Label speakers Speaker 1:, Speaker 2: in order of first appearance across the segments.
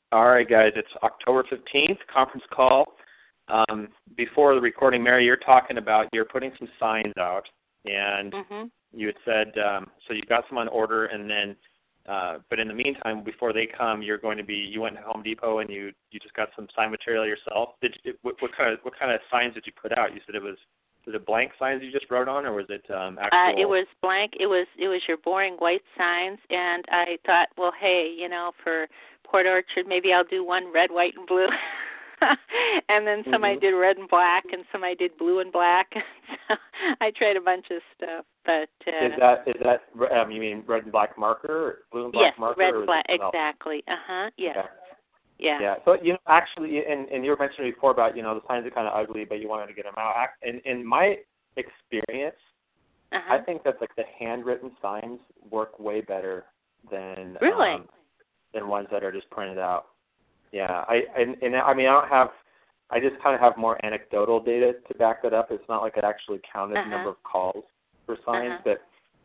Speaker 1: All right, guys, it's October 15th, conference call. Before the recording, Mary, you're putting some signs out, and you had said, so you got some on order, and then, but in the meantime, before they come, you went to Home Depot and you just got some sign material yourself. What kind of signs did you put out? You said was it blank signs you just wrote on, or was it actual?
Speaker 2: It was blank. It was your boring white signs, and I thought, well, hey, for Port Orchard, maybe I'll do one red, white, and blue. And then some I did red and black, and some I did blue and black. So I tried a bunch of stuff. But
Speaker 1: is that you mean red and black marker, or blue and black marker?
Speaker 2: Yes, red and black, exactly. Yes.
Speaker 1: Okay.
Speaker 2: Yeah.
Speaker 1: Yeah. So actually, and you were mentioning before about the signs are kind of ugly, but you wanted to get them out. In my experience, I think that the handwritten signs work way better than than ones that are just printed out. Yeah. I just kind of have more anecdotal data to back that up. It's not like it actually counted the number of calls for signs, but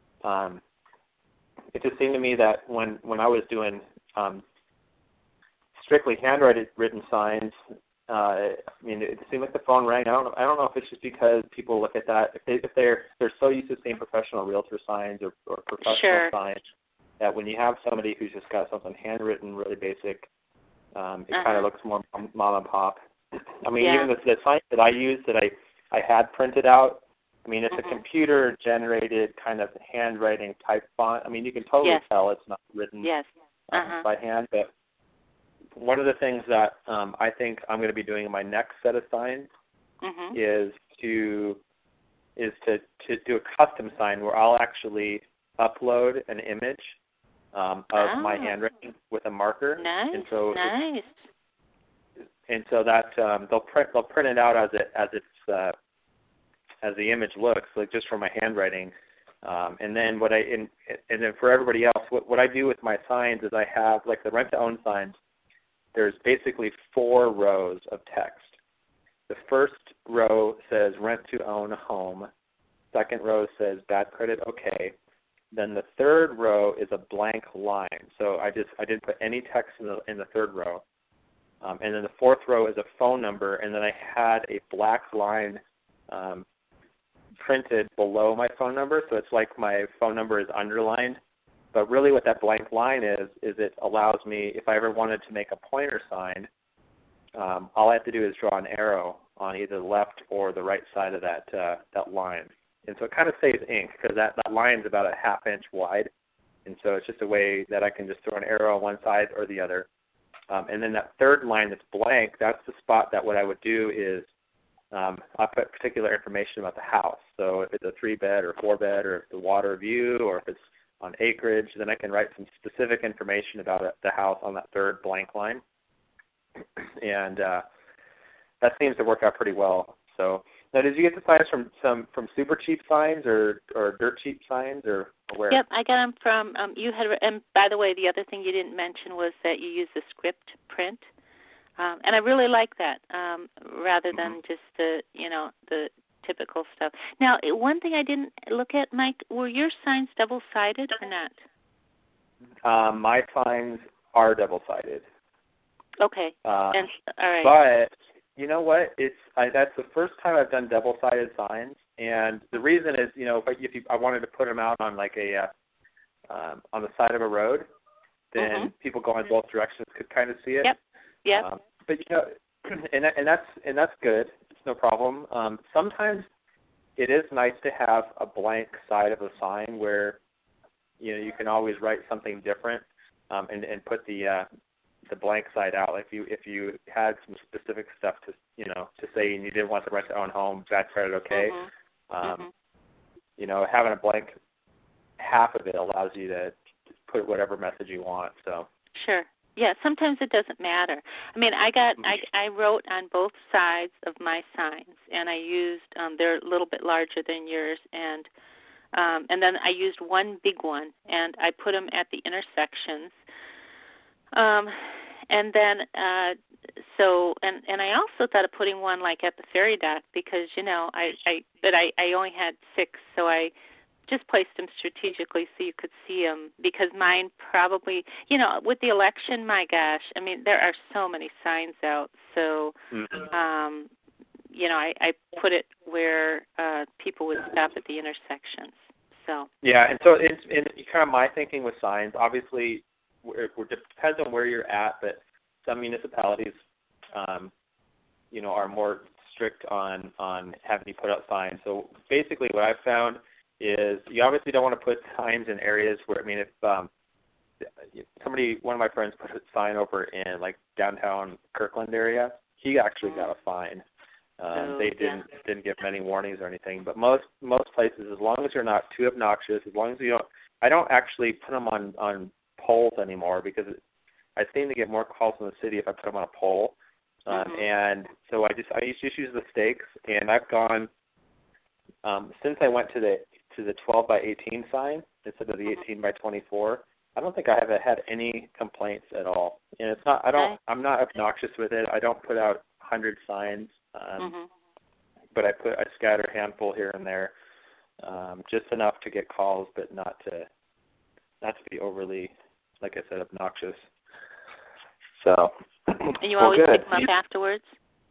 Speaker 1: it just seemed to me that when I was doing strictly handwritten signs, it seemed like the phone rang. I don't know if it's just because people look at that if they're so used to seeing professional realtor signs or professional signs that when you have somebody who's just got something handwritten, really basic, it kind of looks more mom and pop. Even the signs that I used that I had printed out, it's a computer-generated kind of handwriting type font. You can totally tell it's not written by hand, but one of the things that I think I'm going to be doing in my next set of signs is to do a custom sign where I'll actually upload an image of my handwriting with a marker.
Speaker 2: Nice.
Speaker 1: And so that they'll print it out as the image looks, like just from my handwriting. And then and then for everybody else, what I do with my signs is I have like the rent-to-own signs. There's basically 4 rows of text. The first row says rent to own home. Second row says bad credit, okay. Then the third row is a blank line. So I didn't put any text in the third row. And then the fourth row is a phone number, and then I had a black line printed below my phone number, so it's like my phone number is underlined. But really what that blank line is it allows me, if I ever wanted to make a pointer sign, all I have to do is draw an arrow on either the left or the right side of that line. And so it kind of saves ink because that line is about a ½ inch wide. And so it's just a way that I can just throw an arrow on one side or the other. And then that third line that's blank, that's the spot that what I would do is I'll put particular information about the house. So if it's a 3-bed or 4-bed or if the water view or if it's on acreage, then I can write some specific information about the house on that third blank line. And that seems to work out pretty well. So now, did you get the signs from super cheap signs or dirt cheap signs or where?
Speaker 2: Yep, I got them from and by the way, the other thing you didn't mention was that you use the script print, and I really like that rather than just the typical stuff. Now, one thing I didn't look at, Mike, were your signs double-sided or not?
Speaker 1: My signs are double-sided.
Speaker 2: Okay. All right.
Speaker 1: But you know what? That's the first time I've done double-sided signs, and the reason is, if I wanted to put them out on like on the side of a road, then people going both directions could kind of see it.
Speaker 2: Yep.
Speaker 1: But and that's good. It's no problem. Sometimes it is nice to have a blank side of a sign where you can always write something different and put the blank side out. Like if you had some specific stuff to say and you didn't want the rent to own home, bad credit, okay. Having a blank half of it allows you to put whatever message you want. So
Speaker 2: sure. Yeah, sometimes it doesn't matter. I wrote on both sides of my signs, and I used they're a little bit larger than yours, and then I used one big one, and I put them at the intersections. And then and I also thought of putting one like at the ferry dock because I only had 6, so I just placed them strategically so you could see them, because mine probably, with the election, my gosh, I mean, there are so many signs out. So, I put it where people would stop at the intersections. So.
Speaker 1: Yeah, and so it's kind of my thinking with signs. Obviously, it depends on where you're at, but some municipalities, are more strict on having you put up signs. So basically, what I've found is you obviously don't want to put signs in areas where, if one of my friends put a sign over in like downtown Kirkland area, he actually got a fine. They didn't give many warnings or anything, but most places, as long as you're not too obnoxious, as long as you don't, I don't actually put them on poles anymore, because I seem to get more calls in the city if I put them on a pole. And so I used to use the stakes, and I've gone since I went to the 12 by 18 sign instead of the 18 by 24. I don't think I have had any complaints at all, and it's not. I'm not obnoxious with it. I don't put out 100 signs, but I scatter a handful here and there, just enough to get calls, but not to be overly, like I said, obnoxious. So.
Speaker 2: And you always pick them up afterwards?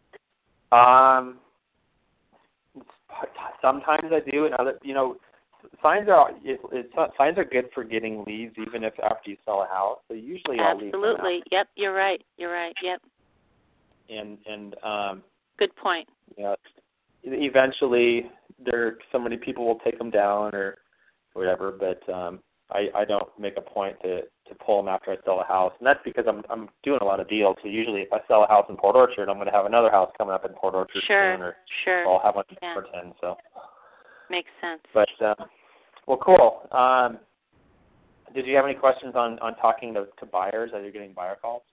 Speaker 1: Sometimes I do, and other, signs are good for getting leads, even if after you sell a house. So usually I'll leave them out.
Speaker 2: Absolutely. Yep, you're right. Yep.
Speaker 1: And
Speaker 2: good point.
Speaker 1: Eventually so many people will take them down or whatever, but I don't make a point to pull them after I sell a house, and that's because I'm doing a lot of deals. So usually, if I sell a house in Port Orchard, I'm going to have another house coming up in Port Orchard soon, or I'll have one in Pemberton. So
Speaker 2: makes sense.
Speaker 1: But well, cool. Did you have any questions on talking to buyers as you're getting buyer calls?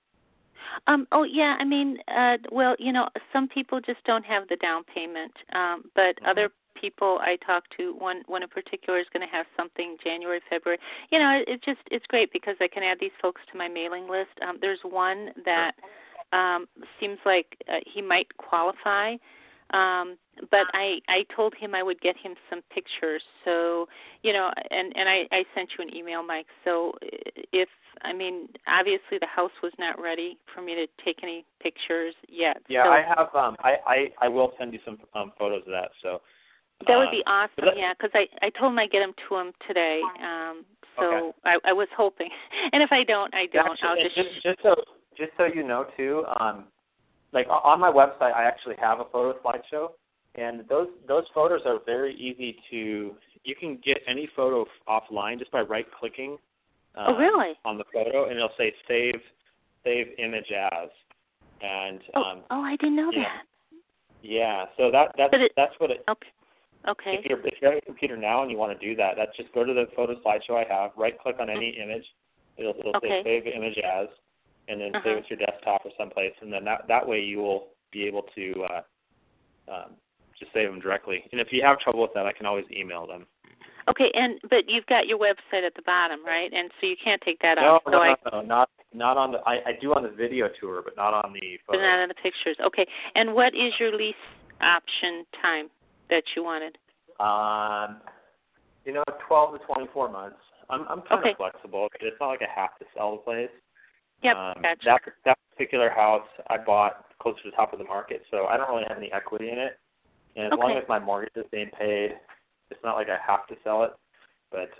Speaker 2: Some people just don't have the down payment, but other people I talk to, one in particular is going to have something January, February. It's great because I can add these folks to my mailing list. There's one that seems like he might qualify, but I told him I would get him some pictures. So, and I sent you an email, Mike. So obviously the house was not ready for me to take any pictures yet.
Speaker 1: Yeah,
Speaker 2: so,
Speaker 1: I have. I will send you some photos of that. So.
Speaker 2: That would be awesome, because I told him I'd get them to him today. So okay. I was hoping, and if I don't, I don't.
Speaker 1: Actually, just so you know too, like on my website, I actually have a photo slideshow, and those photos are very easy to. You can get any photo offline just by right-clicking.
Speaker 2: Oh, really?
Speaker 1: On the photo, and it'll say save image as, and.
Speaker 2: I didn't know that.
Speaker 1: Yeah, so that's what it.
Speaker 2: Okay.
Speaker 1: If you have a computer now and you want to do that, that's just go to the photo slideshow I have, right-click on any image. It'll say save image as, and then save it to your desktop or someplace, and then that way you will be able to just save them directly. And if you have trouble with that, I can always email them.
Speaker 2: Okay, but you've got your website at the bottom, right? And so you can't take that
Speaker 1: off.
Speaker 2: No,
Speaker 1: not on the. I do on the video tour, but not on the photo.
Speaker 2: But not on the pictures. Okay, and what is your lease option time that you wanted?
Speaker 1: 12 to 24 months. I'm kind of flexible. It's not like I have to sell the place.
Speaker 2: Yep, gotcha.
Speaker 1: That particular house I bought closer to the top of the market, so I don't really have any equity in it. And as long as my mortgage is being paid, it's not like I have to sell it. But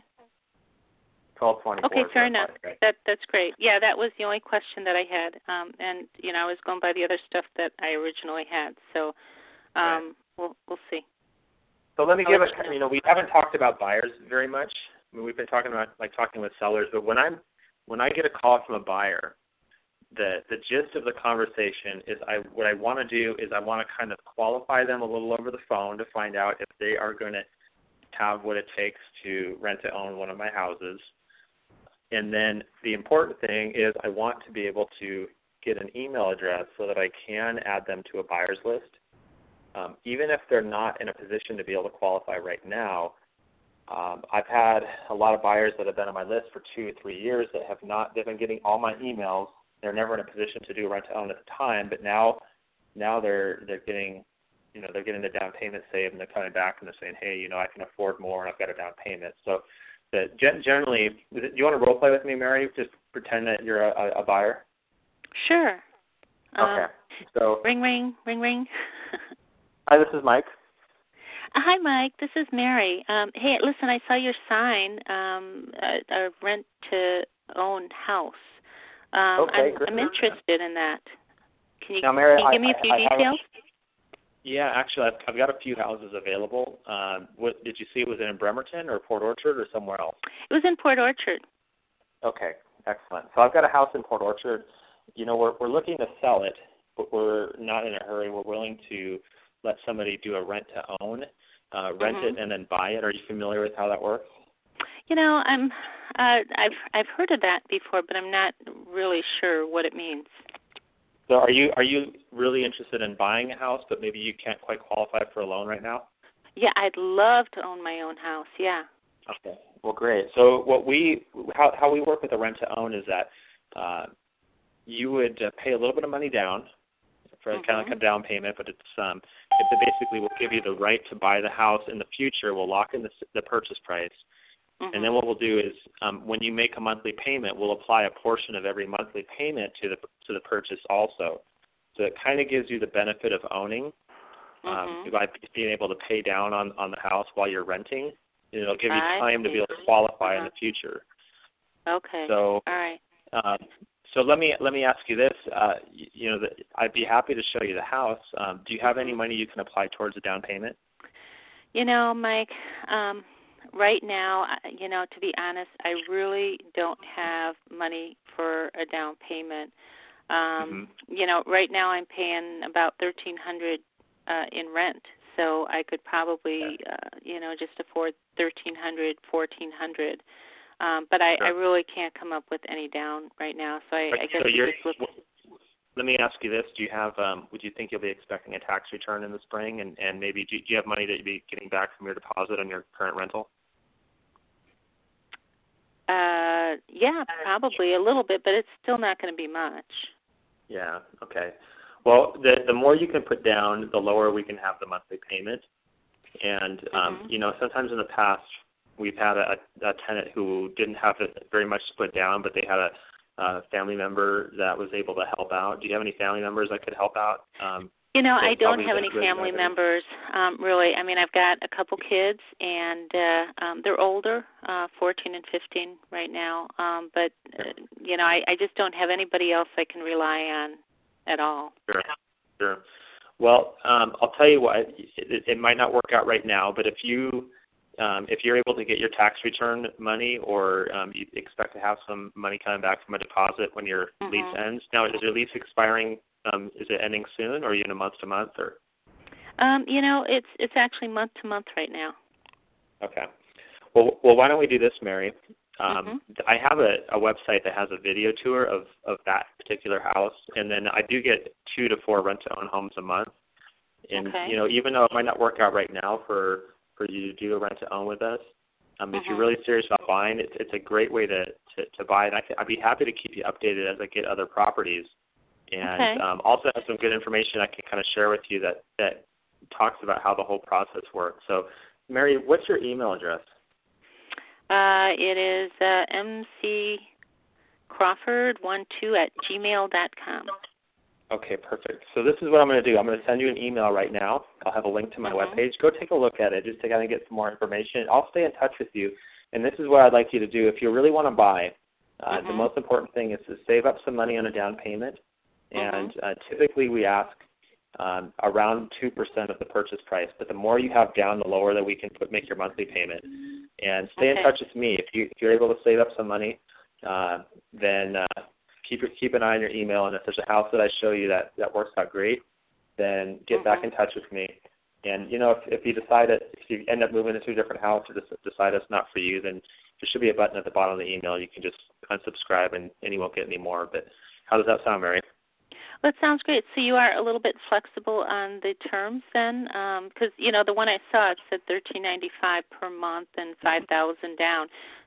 Speaker 1: 12, 24.
Speaker 2: Okay, fair enough. That's great. Yeah, that was the only question that I had. And I was going by the other stuff that I originally had. So we'll see.
Speaker 1: So let me give it. We haven't talked about buyers very much. We've been talking about talking with sellers, but when I get a call from a buyer, the gist of the conversation is what I want to do is I want to kind of qualify them a little over the phone to find out if they are going to have what it takes to rent to own one of my houses. And then the important thing is I want to be able to get an email address so that I can add them to a buyer's list. Even if they're not in a position to be able to qualify right now, I've had a lot of buyers that have been on my list for 2 or 3 years that they've been getting all my emails. They're never in a position to do rent to own at the time, but now they're getting they're getting the down payment saved, and they're coming back and they're saying, hey, I can afford more, and I've got a down payment. So generally, do you want to role play with me, Mary? Just pretend that you're a buyer.
Speaker 2: Sure.
Speaker 1: Okay. So
Speaker 2: ring, ring, ring, ring.
Speaker 1: Hi, this is Mike.
Speaker 2: Hi, Mike. This is Mary. Hey, listen, I saw your sign, a rent-to-own house.
Speaker 1: Okay, great.
Speaker 2: I'm interested in that. Can you,
Speaker 1: now, Mary,
Speaker 2: can you give me a few details?
Speaker 1: Yeah, actually, I've got a few houses available. What did you see? Was it in Bremerton or Port Orchard or somewhere else?
Speaker 2: It was in Port Orchard.
Speaker 1: Okay, excellent. So I've got a house in Port Orchard. We're looking to sell it, but we're not in a hurry. We're willing to let somebody do a rent-to-own, rent it and then buy it. Are you familiar with how that works?
Speaker 2: I've heard of that before, but I'm not really sure what it means.
Speaker 1: So are you really interested in buying a house, but maybe you can't quite qualify for a loan right now?
Speaker 2: Yeah, I'd love to own my own house. Yeah.
Speaker 1: Okay. Well, great. So how we work with a rent-to-own is that you would pay a little bit of money down for kind of like a down payment, but it basically will give you the right to buy the house in the future. We'll lock in the purchase price. And then what we'll do is when you make a monthly payment, we'll apply a portion of every monthly payment to the purchase also. So it kind of gives you the benefit of owning by being able to pay down on the house while you're renting. It'll give you time to be able to qualify in the future.
Speaker 2: Okay.
Speaker 1: So,
Speaker 2: all right.
Speaker 1: So let me ask you this. I'd be happy to show you the house. Do you have any money you can apply towards a down payment?
Speaker 2: Mike, right now, to be honest, I really don't have money for a down payment. Right now I'm paying about $1,300 in rent, so I could probably, just afford $1,300, $1,400. But I really can't come up with any down right now, so I guess
Speaker 1: Let me ask you this: do you have? Would you think you'll be expecting a tax return in the spring, and maybe do you have money that you'd be getting back from your deposit on your current rental?
Speaker 2: Yeah, probably a little bit, but it's still not going to be much.
Speaker 1: Yeah. Okay. Well, the more you can put down, the lower we can have the monthly payment. And sometimes in the past we've had a tenant who didn't have very much to put down, but they had a family member that was able to help out. Do you have any family members that could help out?
Speaker 2: I don't have any family members, really. I mean, I've got a couple kids, and they're older, 14 and 15 right now. But, I just don't have anybody else I can rely on at all.
Speaker 1: Sure. Well, I'll tell you what, it might not work out right now, but if you're able to get your tax return money, or you expect to have some money coming back from a deposit when your lease ends. Now, is your lease expiring? Is it ending soon, or are you in a month to month, or?
Speaker 2: It's actually month to month right now. Okay.
Speaker 1: Well, why don't we do this, Mary? I have a website that has a video tour of that particular house, and then I do get 2 to 4 rent-to-own homes a month. And even though it might not work out right now for you to do a rent-to-own with us, if you're really serious about buying, it's a great way to buy it. I'd be happy to keep you updated as I get other properties. And also have some good information I can kind of share with you that talks about how the whole process works. So, Mary, what's your email address?
Speaker 2: It is mccrawford12@gmail.com.
Speaker 1: Okay, perfect. So this is what I'm going to do. I'm going to send you an email right now. I'll have a link to my webpage. Go take a look at it just to kind of get some more information. I'll stay in touch with you. And this is what I'd like you to do. If you really want to buy, the most important thing is to save up some money on a down payment. And typically we ask around 2% of the purchase price. But the more you have down, the lower that we can make your monthly payment. And stay in touch with me. If you're able to save up some money, then keep an eye on your email. And if there's a house that I show you that works out great, then get back in touch with me. And, if you end up moving into a different house or decide it's not for you, then there should be a button at the bottom of the email. You can just unsubscribe and you won't get any more. But how does that sound, Mary?
Speaker 2: Well, it sounds great. So you are a little bit flexible on the terms then? Because, the one I saw, it said $1,395 per month and $5,000 down.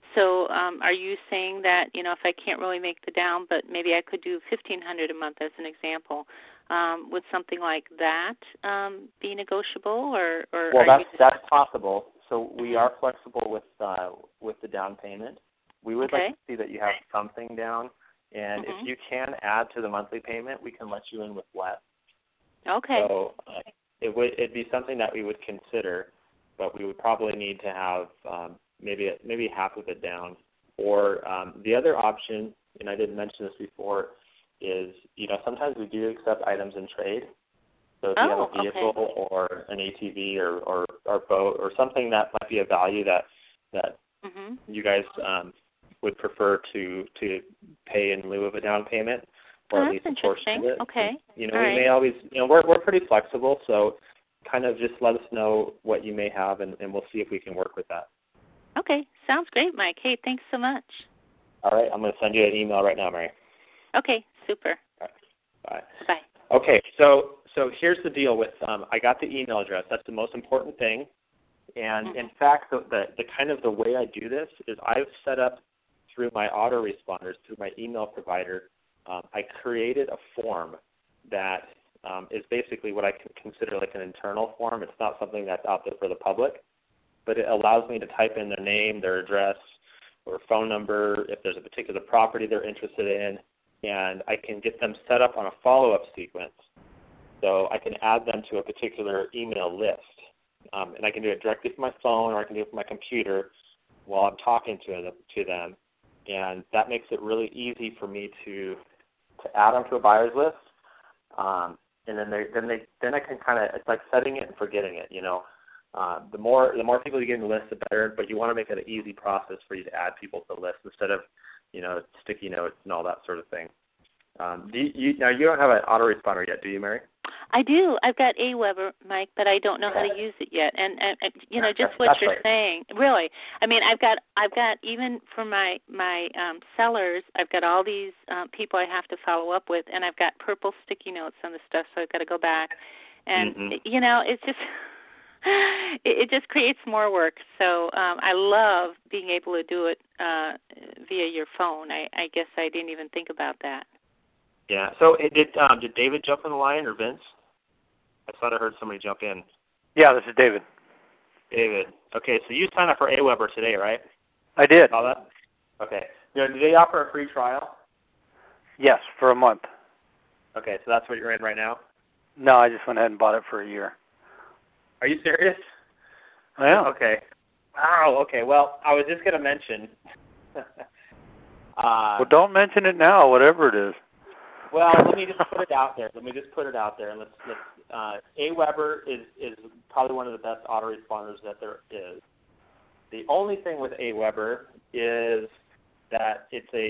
Speaker 2: So are you saying that, if I can't really make the down, but maybe I could do $1,500 a month as an example, would something like that be negotiable? Or
Speaker 1: well, that's possible. So we are flexible with the down payment. We would like to see that you have something down, and if you can add to the monthly payment, we can let you in with less.
Speaker 2: Okay.
Speaker 1: So it'd be something that we would consider, but we would probably need to have maybe half of it down. Or the other option, and I didn't mention this before, is sometimes we do accept items in trade. So if you have a vehicle or an ATV or boat or something that might be a value that you guys would prefer to pay in lieu of a down payment, or at least a portion of it.
Speaker 2: Okay.
Speaker 1: We may always, we're pretty flexible, so kind of just let us know what you may have, and we'll see if we can work with that.
Speaker 2: Okay. Sounds great, Mike. Hey, thanks so much.
Speaker 1: All right. I'm going to send you an email right now, Mary.
Speaker 2: Okay. Super.
Speaker 1: All right. Bye.
Speaker 2: Bye.
Speaker 1: Okay. So here's the deal with I got the email address. That's the most important thing. And in fact, the kind of the way I do this is I've set up through my autoresponders, through my email provider, I created a form that is basically what I can consider like an internal form. It's not something that's out there for the public, but it allows me to type in their name, their address, or phone number, if there's a particular property they're interested in, and I can get them set up on a follow-up sequence. So I can add them to a particular email list. And I can do it directly from my phone, or I can do it from my computer while I'm talking to them. And that makes it really easy for me to add them to a buyer's list. And then I can kind of, it's like setting it and forgetting it. The more people you get in the list, the better. But you want to make it an easy process for you to add people to the list instead of sticky notes and all that sort of thing. Now you don't have an autoresponder yet, do you, Mary?
Speaker 2: I do. I've got AWeber, Mike, but I don't know how to use it yet. And just what you're saying, really. I mean, I've got even for my sellers, I've got all these people I have to follow up with, and I've got purple sticky notes on the stuff, so I've got to go back. And it's just it just creates more work. So I love being able to do it via your phone. I guess I didn't even think about that.
Speaker 1: Yeah. So did David jump in the line or Vince? I thought I heard somebody jump in.
Speaker 3: Yeah, this is David.
Speaker 1: David. Okay, so you signed up for AWeber today, right?
Speaker 3: I did.
Speaker 1: Saw that? Okay. Do they offer a free trial?
Speaker 3: Yes, for a month.
Speaker 1: Okay, so that's what you're in right now?
Speaker 3: No, I just went ahead and bought it for a year.
Speaker 1: Are you serious?
Speaker 3: I am.
Speaker 1: Okay. Wow, okay. Well, I was just going to mention.
Speaker 3: Well, don't mention it now, whatever it is.
Speaker 1: Well, let me just put it out there. And let's AWeber is probably one of the best autoresponders that there is. The only thing with AWeber is that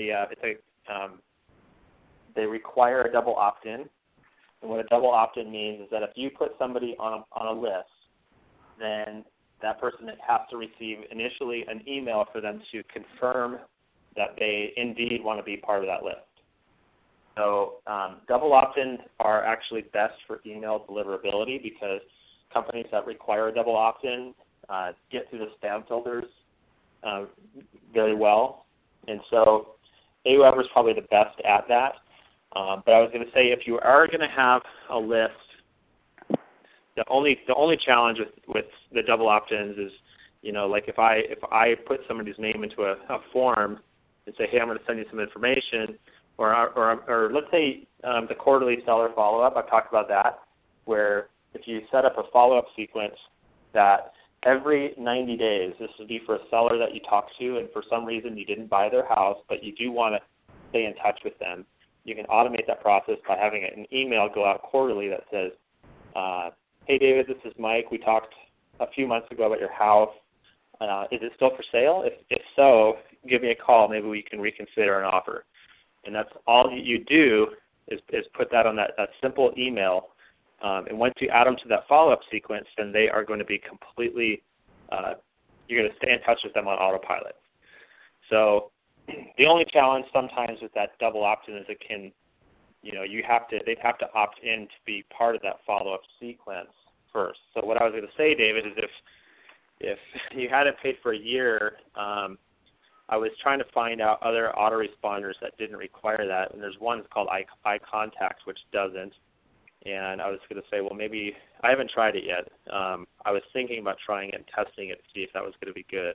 Speaker 1: they require a double opt-in. And what a double opt-in means is that if you put somebody on a list, then that person has to receive initially an email for them to confirm that they indeed want to be part of that list. So double opt-ins are actually best for email deliverability because companies that require a double opt-in get through the spam filters very well. And so AWeber is probably the best at that. But I was going to say if you are going to have a list, the only challenge with the double opt-ins is, like if I put somebody's name into a form and say, hey, I'm going to send you some information, or let's say the quarterly seller follow-up, I've talked about that, where if you set up a follow-up sequence that every 90 days, this would be for a seller that you talk to and for some reason you didn't buy their house, but you do want to stay in touch with them, you can automate that process by having an email go out quarterly that says, hey, David, this is Mike. We talked a few months ago about your house. Is it still for sale? If so, give me a call. Maybe we can reconsider an offer. And that's all you do is put that on that simple email. And once you add them to that follow-up sequence, then they are going to be completely, you're going to stay in touch with them on autopilot. So the only challenge sometimes with that double opt-in is it can, they'd have to opt in to be part of that follow-up sequence first. So what I was going to say, David, is if you hadn't paid for a year, I was trying to find out other autoresponders that didn't require that, and there's one called iContact, which doesn't. And I was going to say, well, maybe I haven't tried it yet. I was thinking about trying it and testing it to see if that was going to be good.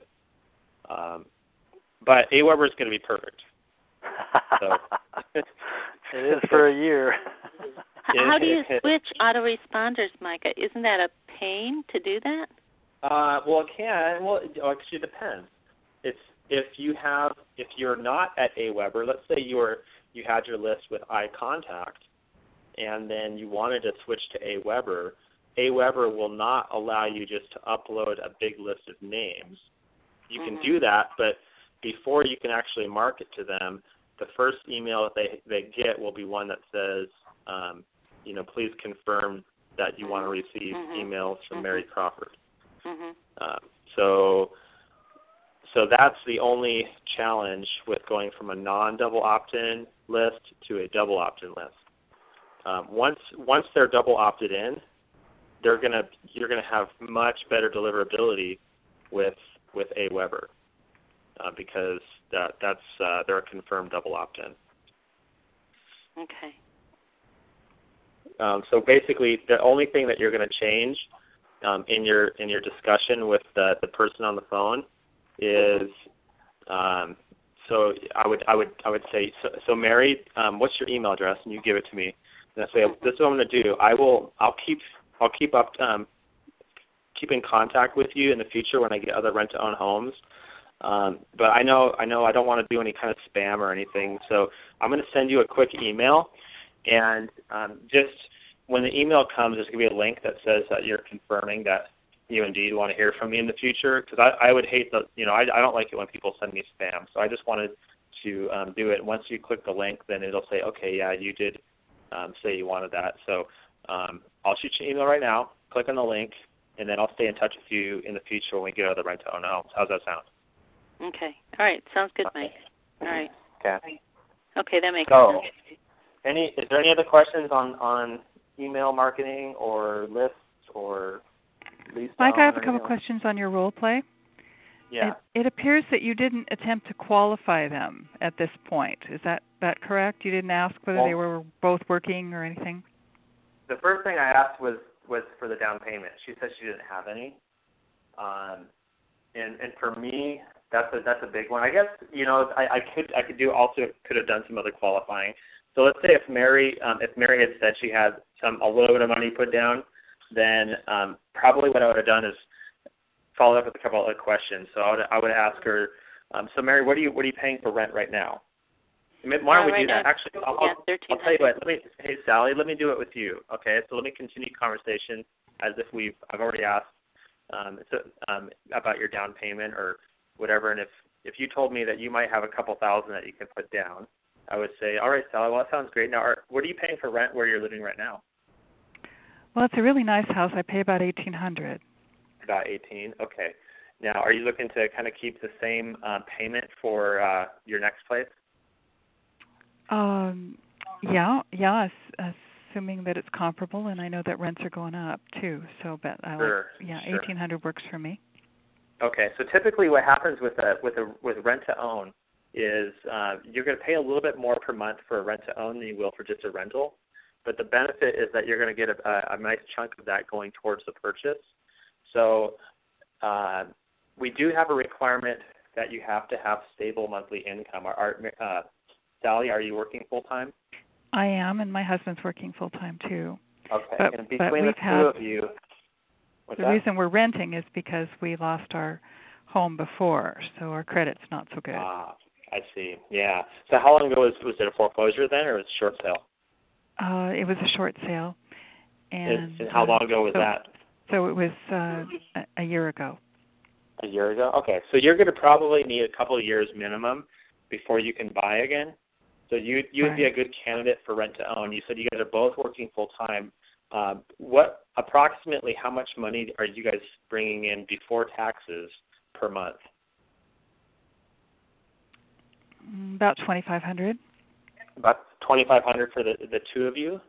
Speaker 1: But AWeber is going to be perfect. So.
Speaker 3: It is for a year.
Speaker 2: How do you switch autoresponders, Micah? Isn't that a pain to do that?
Speaker 1: Well, it can. Well, it actually depends. It's if you're not at AWeber. Let's say you had your list with iContact, and then you wanted to switch to AWeber. AWeber will not allow you just to upload a big list of names. You can do that, but before you can actually market to them, the first email that they get will be one that says, please confirm that you want to receive emails from Mary Crawford. So that's the only challenge with going from a non-double opt-in list to a double opt-in list. Once they're double opted in, you're gonna have much better deliverability with AWeber because they're a confirmed double opt-in.
Speaker 2: Okay.
Speaker 1: So basically, the only thing that you're going to change in your discussion with the person on the phone is so I would say so Mary, what's your email address? And you give it to me. And I say, this is what I'm going to do. I'll keep in contact with you in the future when I get other rent-to-own homes. But I know I don't want to do any kind of spam or anything. So I'm going to send you a quick email, and just when the email comes, there's going to be a link that says that you're confirming that you indeed want to hear from me in the future. Because I would hate I don't like it when people send me spam. So I just wanted to do it. Once you click the link, then it'll say, okay, yeah, you did say you wanted that. So I'll shoot you an email right now. Click on the link, and then I'll stay in touch with you in the future when we get other rent-to-own homes. How's that sound?
Speaker 2: Okay. All right. Sounds good, Mike. All right.
Speaker 1: Okay.
Speaker 2: Okay, that makes sense.
Speaker 1: Is there any other questions on email marketing or lists or lease?
Speaker 4: Mike, I have a couple questions on your role play.
Speaker 1: Yeah.
Speaker 4: It appears that you didn't attempt to qualify them at this point. Is that correct? You didn't ask whether they were both working or anything?
Speaker 1: The first thing I asked was for the down payment. She said she didn't have any. And for me, that's a big one. I guess I could have done some other qualifying. So let's say if Mary had said she had a little bit of money put down, then probably what I would have done is follow up with a couple other questions. So I would ask her, so Mary, what are you paying for rent right now? Why don't we do that? Actually, I'll tell you what. Hey Sally, let me do it with you. Okay, so let me continue conversation as if I've already asked about your down payment or whatever. And if you told me that you might have a couple thousand that you can put down, I would say, all right, Sally, well, that sounds great. Now, what are you paying for rent where you're living right now?
Speaker 4: Well, it's a really nice house. I pay about $1,800. About
Speaker 1: $1,800. Okay. Now, are you looking to kind of keep the same payment for your next place?
Speaker 4: Yeah, assuming that it's comparable, and I know that rents are going up too. So, but
Speaker 1: sure.
Speaker 4: $1,800 works for me.
Speaker 1: Okay, so typically what happens with rent to own is you're going to pay a little bit more per month for a rent to own than you will for just a rental, but the benefit is that you're going to get a nice chunk of that going towards the purchase. So we do have a requirement that you have to have stable monthly income. Sally, are you working full time?
Speaker 4: I am, and my husband's working full time too.
Speaker 1: Okay, and between the two of you,
Speaker 4: the reason we're renting is because we lost our home before, so our credit's not so good.
Speaker 1: Ah, I see. Yeah. So how long ago was it a foreclosure then, or was it a short sale?
Speaker 4: It was a short sale. And
Speaker 1: how long ago was that?
Speaker 4: So it was a year ago.
Speaker 1: A year ago? Okay. So you're going to probably need a couple of years minimum before you can buy again. So you would be a good candidate for rent to own. You said you guys are both working full time. Approximately how much money are you guys bringing in before taxes per month?
Speaker 4: About $2,500.
Speaker 1: About $2,500 for the two of you.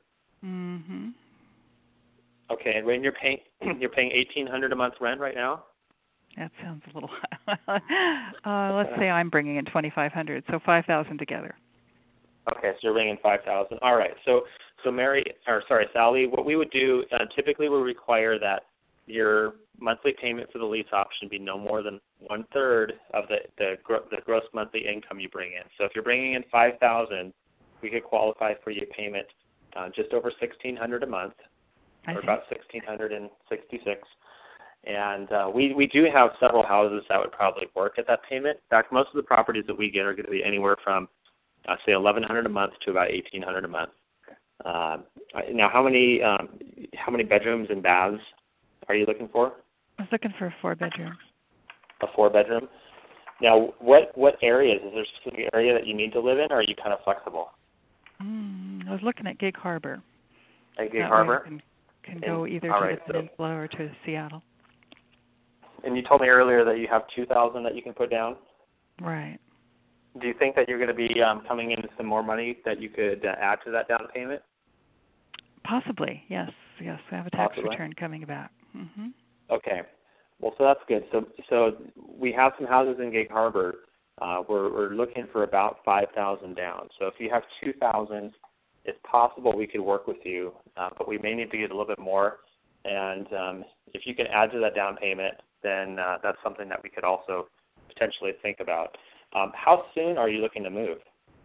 Speaker 4: Mhm.
Speaker 1: Okay, and when you're paying $1,800 a month rent right now.
Speaker 4: That sounds a little high. Let's say I'm bringing in $2,500, so $5,000 together.
Speaker 1: Okay, so you're bringing $5,000. All right. So Sally, what we would do typically we require that your monthly payment for the lease option be no more than 1/3 of the gross monthly income you bring in. So if you're bringing in $5,000, we could qualify for your payment just over $1,600 a month, or about $1,666. And we do have several houses that would probably work at that payment. In fact, most of the properties that we get are going to be anywhere from, say, $1,100 a month to about $1,800 a month. Now, how many bedrooms and baths are you looking for?
Speaker 4: I was looking for a 4-bedroom.
Speaker 1: A 4-bedroom. Now, what areas? Is there a specific area that you need to live in, or are you kind of flexible?
Speaker 4: I was looking at Gig Harbor.
Speaker 1: At Gig Harbor?
Speaker 4: Can go either to the Peninsula or to Seattle.
Speaker 1: And you told me earlier that you have $2,000 that you can put down?
Speaker 4: Right.
Speaker 1: Do you think that you're going to be coming in with some more money that you could add to that down payment?
Speaker 4: Possibly, yes. Yes, I have a tax return coming back. Mm-hmm.
Speaker 1: Okay. Well, so that's good. So we have some houses in Gig Harbor. We're looking for about $5,000 down. So if you have $2,000, it's possible we could work with you, but we may need to get a little bit more. And if you can add to that down payment, then that's something that we could also potentially think about. How soon are you looking to move?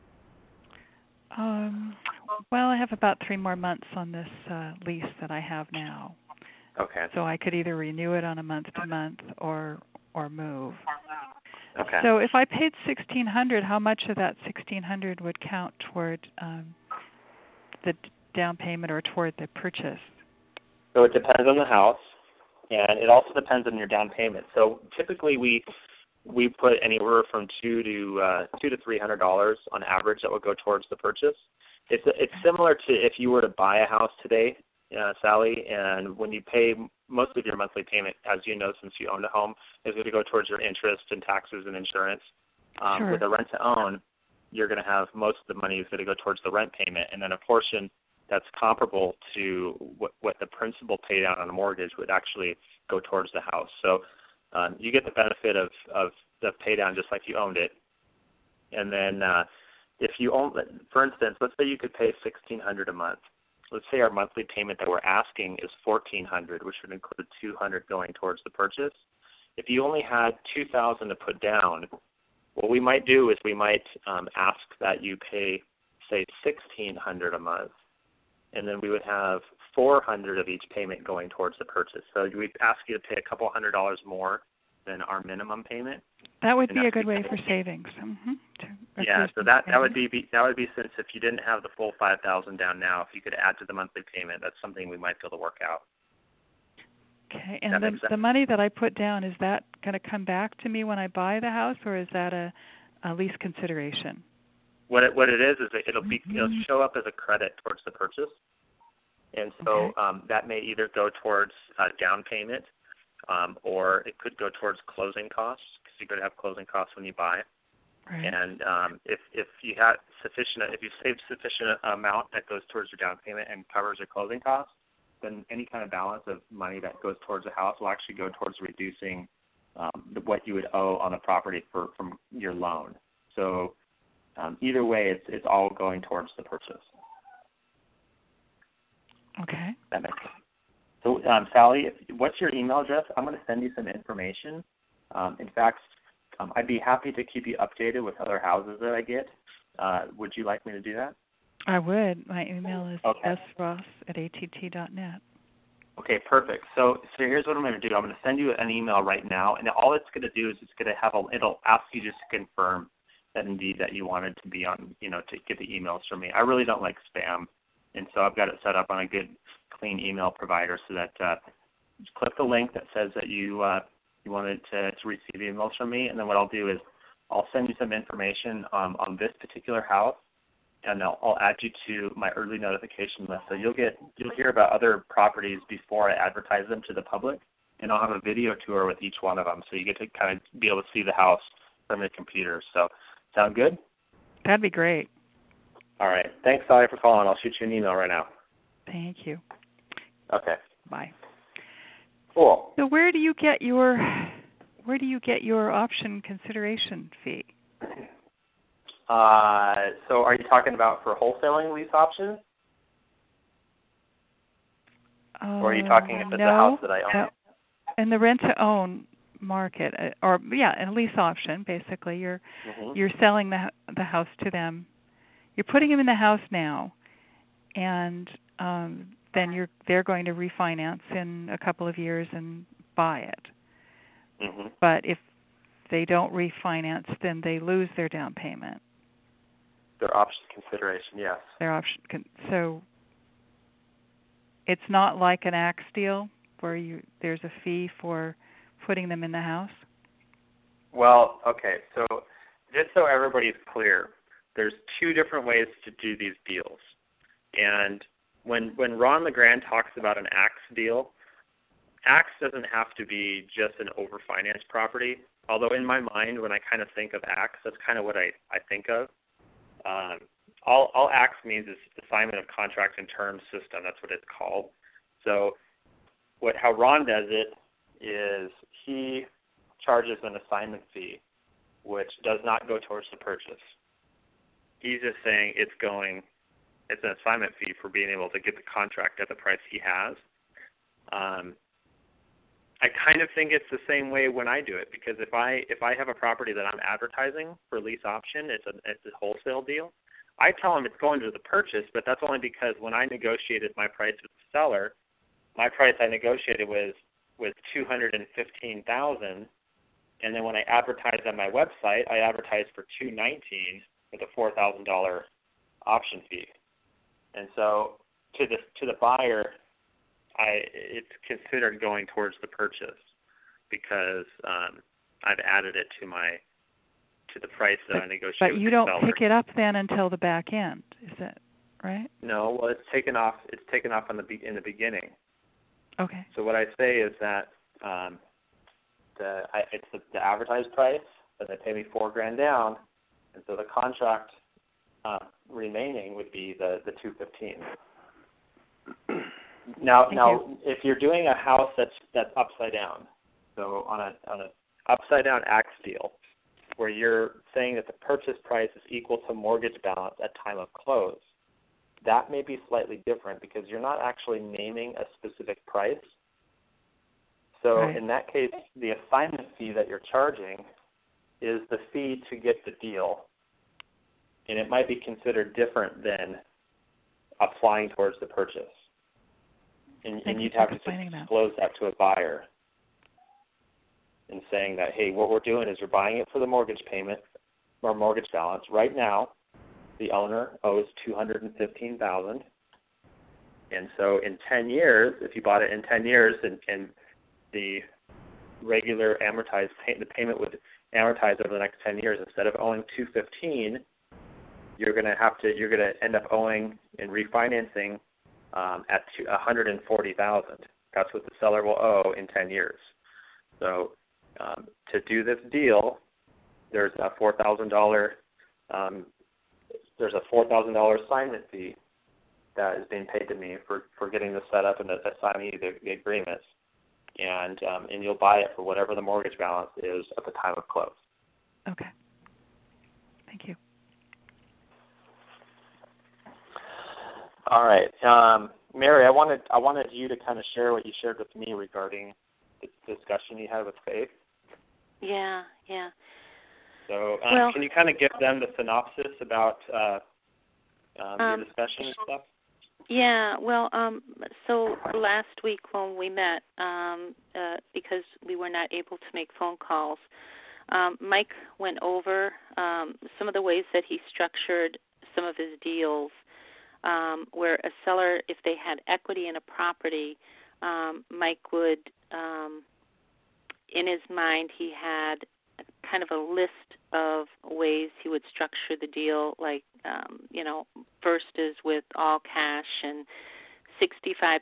Speaker 4: Well, I have about 3 more months on this lease that I have now.
Speaker 1: Okay.
Speaker 4: So I could either renew it on a month-to-month or move.
Speaker 1: Okay.
Speaker 4: So if I paid $1,600, how much of that $1,600 would count toward the down payment or toward the purchase?
Speaker 1: So it depends on the house, and it also depends on your down payment. So typically we put anywhere from $200 to $300 on average that would go towards the purchase. It's similar to if you were to buy a house today, Sally, and when you pay most of your monthly payment, as you know, since you own a home, is going to go towards your interest and taxes and insurance.
Speaker 4: Sure.
Speaker 1: With a rent-to-own, you're going to have most of the money is going to go towards the rent payment, and then a portion that's comparable to what the principal paid out on a mortgage would actually go towards the house. So you get the benefit of the pay down just like you owned it. And then if you own, for instance, let's say you could pay $1,600 a month. Let's say our monthly payment that we're asking is $1,400, which would include $200 going towards the purchase. If you only had $2,000 to put down, what we might do is we might ask that you pay, say, $1,600 a month, and then we would have $400 of each payment going towards the purchase. So we'd ask you to pay a couple $100 more than our minimum payment.
Speaker 4: That would be a good way for savings. Mm-hmm.
Speaker 1: Yeah, so that would be since if you didn't have the full $5,000 down now, if you could add to the monthly payment, that's something we might be able to work out.
Speaker 4: Okay, and the money that I put down, is that going to come back to me when I buy the house, or is that a lease consideration?
Speaker 1: What it is it'll show up as a credit towards the purchase, and so that may either go towards down payment, or it could go towards closing costs, because you're going to have closing costs when you buy.
Speaker 4: Right.
Speaker 1: And if you have if you save sufficient amount that goes towards your down payment and covers your closing costs, then any kind of balance of money that goes towards the house will actually go towards reducing what you would owe on the property from your loan. So either way, it's all going towards the purchase.
Speaker 4: Okay.
Speaker 1: That makes sense. So, Sally, what's your email address? I'm going to send you some information. In fact, I'd be happy to keep you updated with other houses that I get. Would you like me to do that?
Speaker 4: I would. My email is sross@att.net.
Speaker 1: Okay, perfect. So here's what I'm going to do. I'm going to send you an email right now, and all it's going to do is it's going to have it'll ask you just to confirm that indeed that you wanted to be on, to get the emails from me. I really don't like spam, and so I've got it set up on a good, clean email provider so that just click the link that says that you wanted to receive emails from me, and then what I'll do is I'll send you some information on this particular house, and I'll add you to my early notification list. So you'll hear about other properties before I advertise them to the public, and I'll have a video tour with each one of them, so you get to kind of be able to see the house from your computer. So sound good?
Speaker 4: That'd be great.
Speaker 1: All right. Thanks, Sally, for calling. I'll shoot you an email right now.
Speaker 4: Thank you.
Speaker 1: Okay.
Speaker 4: Bye.
Speaker 1: Cool.
Speaker 4: So where do you get your where do you get your option consideration fee?
Speaker 1: So are you talking about for wholesaling lease options? Or are you talking if it's a house that I own?
Speaker 4: In the rent-to-own market, a lease option, basically, you're selling the house to them. You're putting them in the house now, and then they're going to refinance in a couple of years and buy it. Mm-hmm. But if they don't refinance, then they lose their down payment.
Speaker 1: Their option consideration, yes.
Speaker 4: So it's not like an axe deal where there's a fee for putting them in the house?
Speaker 1: Well, okay. So just so everybody's clear, there's two different ways to do these deals. And when Ron LeGrand talks about an axe deal, axe doesn't have to be just an overfinanced property. Although in my mind, when I kind of think of axe, that's kind of what I think of. All axe means is assignment of contract and terms system. That's what it's called. So how Ron does it is he charges an assignment fee, which does not go towards the purchase. He's just saying it's an assignment fee for being able to get the contract at the price he has. I kind of think it's the same way when I do it, because if I have a property that I'm advertising for lease option, it's a wholesale deal. I tell them it's going to the purchase, but that's only because when I negotiated my price with the seller, my price I negotiated was $215,000, and then when I advertised on my website, I advertised for $219,000 with a $4,000 option fee. And so to the buyer, it's considered going towards the purchase because I've added it to the price that I negotiated with the seller.
Speaker 4: But you don't pick it up then until the back end, is that right?
Speaker 1: No, well, it's taken off in the beginning.
Speaker 4: Okay.
Speaker 1: So what I say is that it's the advertised price, but they pay me $4,000 down, and so the contract remaining would be the $215,000. Now, if you're doing a house that's upside down, so on an upside down axe deal, where you're saying that the purchase price is equal to mortgage balance at time of close, that may be slightly different because you're not actually naming a specific price. So right. In that case, the assignment fee that you're charging is the fee to get the deal, and it might be considered different than applying towards the purchase. And you'd have to disclose that to a buyer and saying that, hey, what we're doing is we're buying it for the mortgage payment or mortgage balance. Right now, the owner owes $215,000. And so in 10 years, if you bought it in 10 years and the regular amortized the payment would amortize over the next 10 years, instead of owing $215,000, you're going to end up owing and refinancing at $140,000. That's what the seller will owe in 10 years. So to do this deal, there's a $4,000 assignment fee that is being paid to me for getting this set up and assigning you the agreements, and you'll buy it for whatever the mortgage balance is at the time of close.
Speaker 4: Okay. Thank you.
Speaker 1: All right, Mary, I wanted you to kind of share what you shared with me regarding the discussion you had with Faith.
Speaker 2: Yeah.
Speaker 1: So can you kind of give them the synopsis about your discussion and stuff?
Speaker 2: Yeah, well, so last week when we met, because we were not able to make phone calls, Mike went over some of the ways that he structured some of his deals, where a seller, if they had equity in a property, Mike would, in his mind, he had kind of a list of ways he would structure the deal, like, first is with all cash and 65%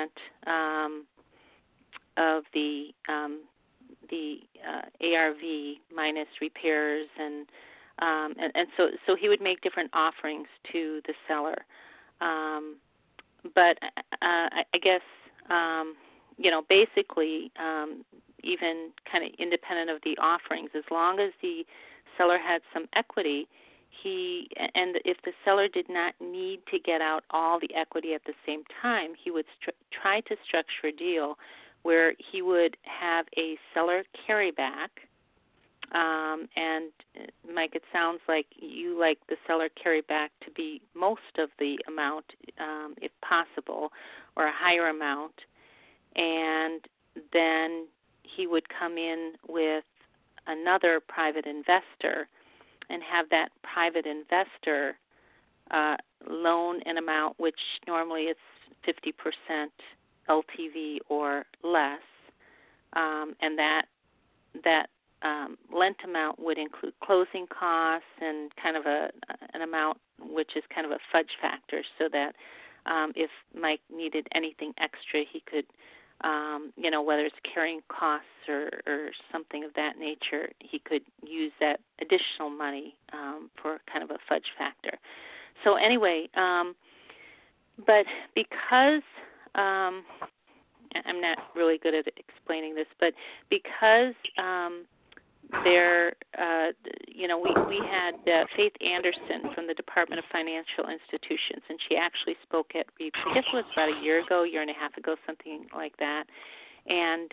Speaker 2: of the ARV minus repairs, and so he would make different offerings to the seller. But I guess basically even kind of independent of the offerings. As long as the seller had some equity, and if the seller did not need to get out all the equity at the same time, he would try to structure a deal where he would have a seller carryback. And Mike, it sounds like you like the seller carryback to be most of the amount, if possible, or a higher amount. And then he would come in with another private investor and have that private investor loan an amount which normally it's 50% LTV or less, and that lent amount would include closing costs and kind of an amount which is kind of a fudge factor, so that if Mike needed anything extra, he could, whether it's carrying costs or something of that nature, he could use that additional money for kind of a fudge factor. So anyway, but because I'm not really good at explaining this, but because we had Faith Anderson from the Department of Financial Institutions, and she actually spoke at REAP. I guess it was about a year and a half ago, something like that. And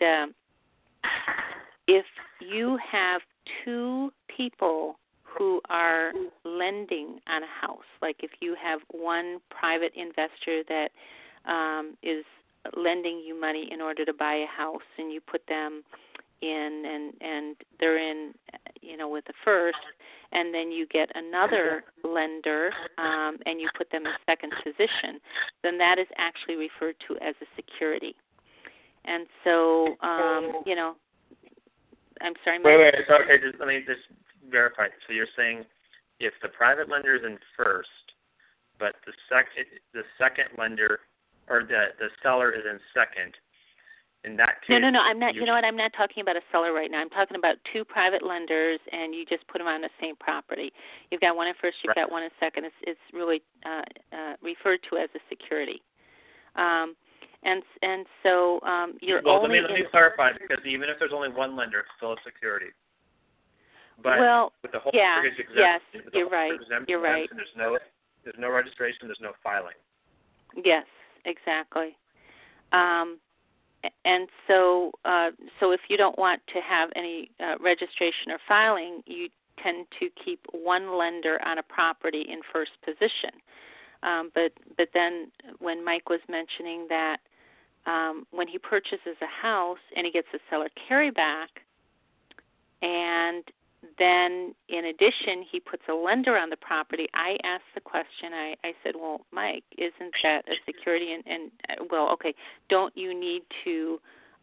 Speaker 2: if you have two people who are lending on a house, like if you have one private investor that is lending you money in order to buy a house, and you put them in and they're in, with the first, and then you get another lender and you put them in second position, then that is actually referred to as a security. And so, I'm sorry, Mike.
Speaker 1: Wait. Okay, let me just verify. So you're saying if the private lender is in first, but the second lender or the seller is in second, in that case,
Speaker 2: No, I'm not. I'm not talking about a seller right now. I'm talking about two private lenders, and you just put them on the same property. You've got one in first, you've got one in second. It's really referred to as a security. And so you're only.
Speaker 1: Let me clarify, because even if there's only one lender, it's still a security. But with the whole mortgage exemption,
Speaker 2: yes, you're right. You're right.
Speaker 1: There's no registration. There's no filing.
Speaker 2: Yes, exactly. And so if you don't want to have any registration or filing, you tend to keep one lender on a property in first position. But then when Mike was mentioning that when he purchases a house and he gets a seller carryback, and then in addition he puts a lender on the property, I asked the question, I said, well, Mike, isn't that a security? And okay, don't you need to,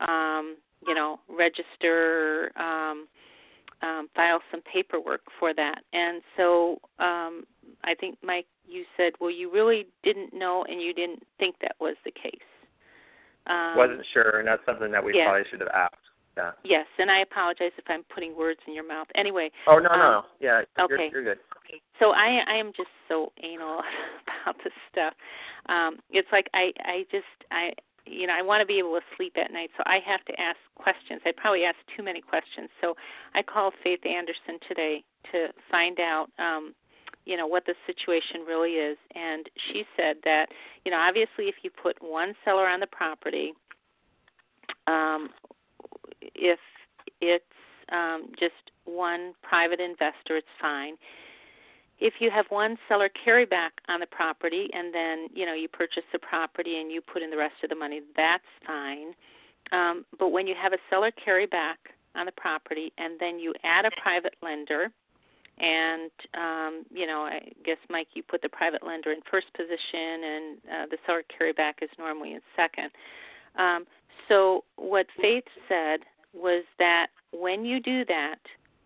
Speaker 2: register, file some paperwork for that? And so I think, Mike, you said, well, you really didn't know and you didn't think that was the case.
Speaker 1: Wasn't sure, and that's something that we probably should have asked. Yeah.
Speaker 2: Yes, and I apologize if I'm putting words in your mouth. Anyway.
Speaker 1: Oh, no. Yeah,
Speaker 2: okay.
Speaker 1: You're good.
Speaker 2: So I am just so anal about this stuff. It's like I want to be able to sleep at night, so I have to ask questions. I probably asked too many questions. So I called Faith Anderson today to find out, what the situation really is. And she said that, obviously if you put one seller on the property, if it's just one private investor, it's fine. If you have one seller carryback on the property and then, you purchase the property and you put in the rest of the money, that's fine. But when you have a seller carryback on the property and then you add a private lender, and, I guess, Mike, you put the private lender in first position and the seller carryback is normally in second. So what Faith said was that when you do that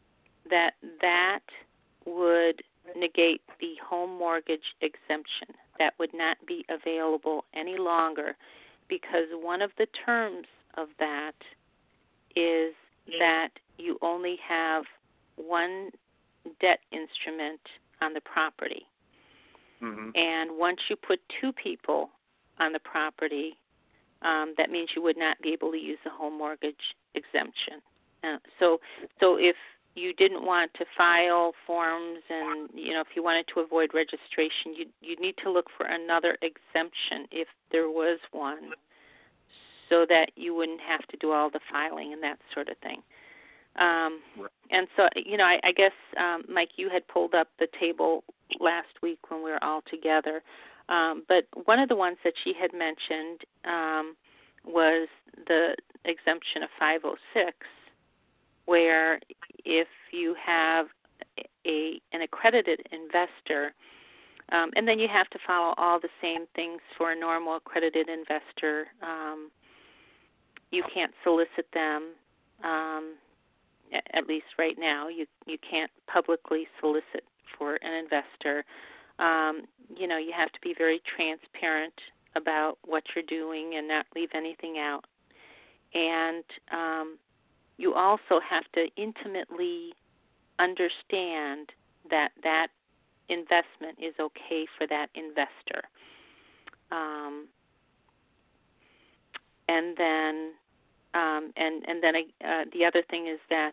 Speaker 2: would negate the home mortgage exemption. That would not be available any longer, because one of the terms of that is that you only have one debt instrument on the property.
Speaker 1: Mm-hmm.
Speaker 2: And once you put two people on the property, that means you would not be able to use the home mortgage exemption. So if you didn't want to file forms and, if you wanted to avoid registration, you'd need to look for another exemption if there was one, so that you wouldn't have to do all the filing and that sort of thing. And so, I guess, Mike, you had pulled up the table last week when we were all together. But one of the ones that she had mentioned was the exemption of 506, where if you have an accredited investor, and then you have to follow all the same things for a normal accredited investor. You can't solicit them, at least right now. You can't publicly solicit for an investor. You have to be very transparent about what you're doing and not leave anything out. And you also have to intimately understand that that investment is okay for that investor. And then the other thing is that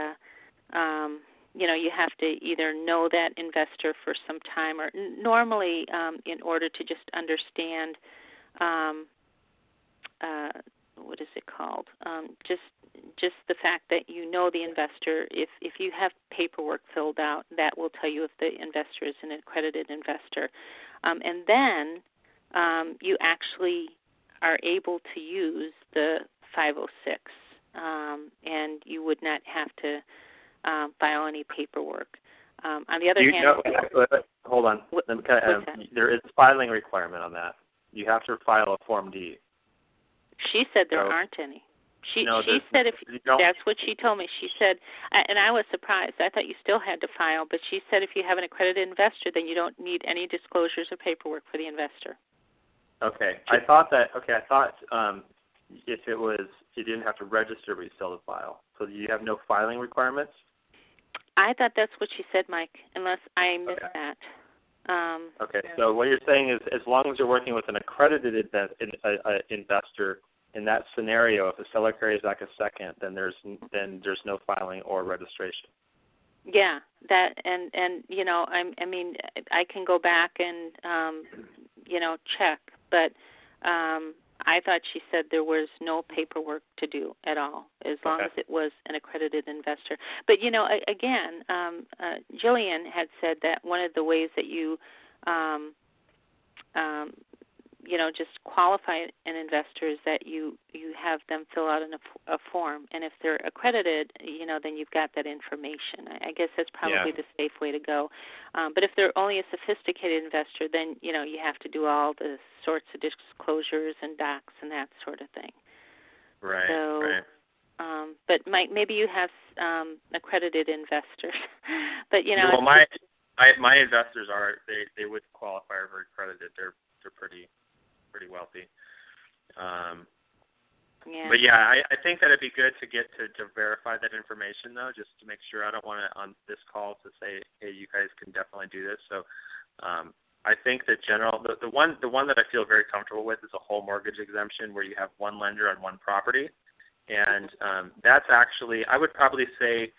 Speaker 2: you have to either know that investor for some time, or normally in order to just understand what is it called? Just the fact that you know the investor. If you have paperwork filled out, that will tell you if the investor is an accredited investor, and then you actually are able to use the 506, and you would not have to file any paperwork. On the other hand,
Speaker 1: hold on. There is a filing requirement on that. You have to file a Form D.
Speaker 2: She said there aren't any. She said that's what she told me. She said, and I was surprised. I thought you still had to file, but she said if you have an accredited investor, then you don't need any disclosures or paperwork for the investor.
Speaker 1: Okay. I thought if it was, you didn't have to register, but you still have to file. So you have no filing requirements?
Speaker 2: I thought that's what she said, Mike, unless I missed that.
Speaker 1: Okay. So what you're saying is, as long as you're working with an accredited investor, in that scenario, if the seller carries back a second, then there's no filing or registration.
Speaker 2: Yeah, that and I mean I can go back and check, but I thought she said there was no paperwork to do at all, as long as it was an accredited investor. But again, Jillian had said that one of the ways that you just qualify an investor is that you have them fill out a form, and if they're accredited, then you've got that information. I guess that's probably the safe way to go. But if they're only a sophisticated investor, then you have to do all the sorts of disclosures and docs and that sort of thing.
Speaker 1: Right.
Speaker 2: So,
Speaker 1: right.
Speaker 2: But Mike, maybe you have accredited investors, but
Speaker 1: Well, my investors they would qualify for accredited. They're pretty wealthy. But I think that it'd be good to get to verify that information, though, just to make sure. I don't want to on this call to say, hey, you guys can definitely do this. So I think that the one that I feel very comfortable with is a whole mortgage exemption, where you have one lender on one property, and that's actually, I would probably say,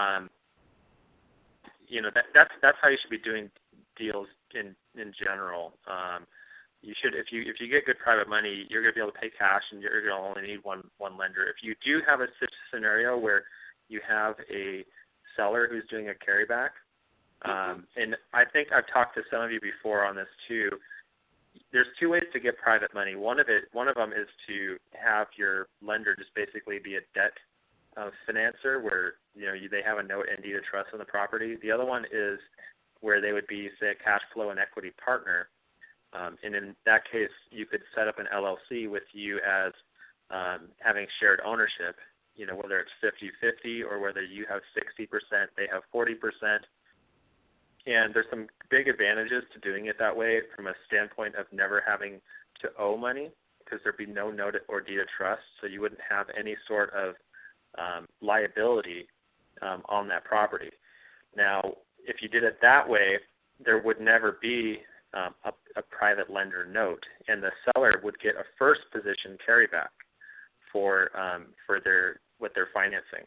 Speaker 1: that's how you should be doing deals in general. You should, if you get good private money, you're going to be able to pay cash, and you're going to only need one lender. If you do have a scenario where you have a seller who's doing a carryback, and I think I've talked to some of you before on this too. There's two ways to get private money. One of them is to have your lender just basically be a debt financer, where they have a note and deed of trust on the property. The other one is where they would be, say, a cash flow and equity partner. And in that case, you could set up an LLC with you as having shared ownership, whether it's 50-50 or whether you have 60%, they have 40%. And there's some big advantages to doing it that way from a standpoint of never having to owe money, because there'd be no note or deed of trust, so you wouldn't have any sort of liability on that property. Now, if you did it that way, there would never be a private lender note, and the seller would get a first position carryback for what they're financing.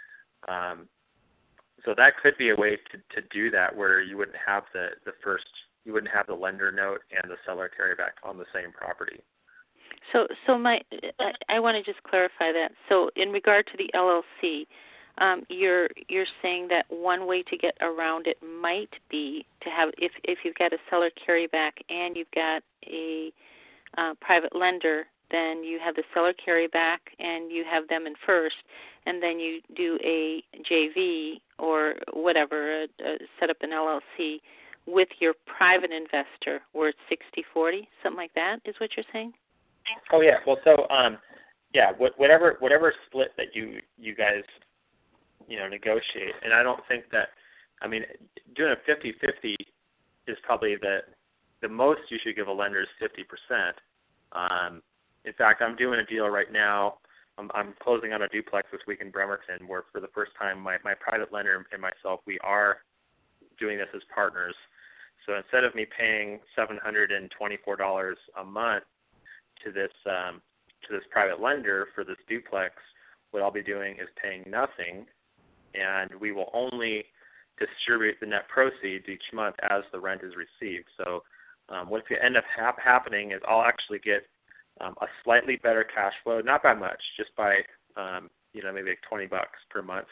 Speaker 1: So that could be a way to do that, where you wouldn't have you wouldn't have the lender note and the seller carryback on the same property.
Speaker 2: So I want to just clarify that. So in regard to the LLC, you're saying that one way to get around it might be to have, if you've got a seller carryback and you've got a private lender, then you have the seller carryback and you have them in first, and then you do a JV or whatever, set up an LLC with your private investor where it's 60-40, something like that is what you're saying?
Speaker 1: Oh yeah. Well, so whatever split that you guys negotiate, and I don't think that, doing a 50-50 is probably the most you should give a lender is 50%. In fact, I'm doing a deal right now. I'm closing on a duplex this week in Bremerton, where for the first time my private lender and myself, we are doing this as partners. So instead of me paying $724 a month to this private lender for this duplex, what I'll be doing is paying nothing, and we will only distribute the net proceeds each month as the rent is received. So what's going to end up happening is I'll actually get a slightly better cash flow, not by much, just by maybe like $20 per month,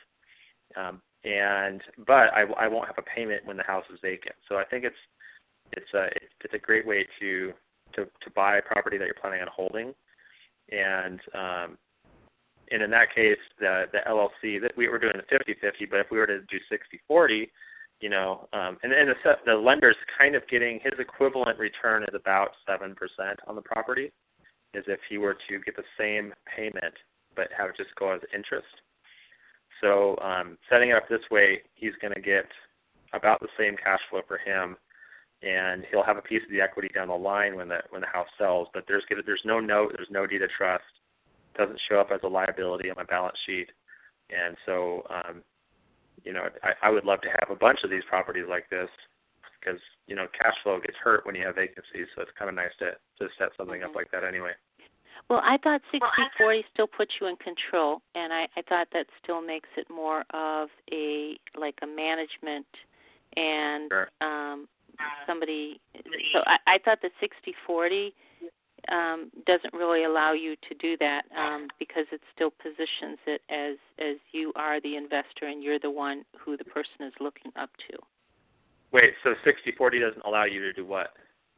Speaker 1: but I won't have a payment when the house is vacant. So I think it's a great way to buy a property that you're planning on holding, and in that case, the LLC, that we were doing the 50-50, but if we were to do 60-40, and the lender's kind of getting his equivalent return is about 7% on the property, as if he were to get the same payment but have it just go as interest. So setting it up this way, he's going to get about the same cash flow for him, and he'll have a piece of the equity down the line when the house sells. But there's no note, there's no deed of trust. It doesn't show up as a liability on my balance sheet, and so I would love to have a bunch of these properties like this, because cash flow gets hurt when you have vacancies. So it's kind of nice to set something up like that anyway.
Speaker 2: Well, I thought 60-40 still puts you in control, and I thought that still makes it more of a management and
Speaker 1: sure.
Speaker 2: Somebody. So I thought the 60-40 doesn't really allow you to do that because it still positions it as you are the investor and you're the one who the person is looking up to.
Speaker 1: Wait, so 60-40 doesn't allow you to do what?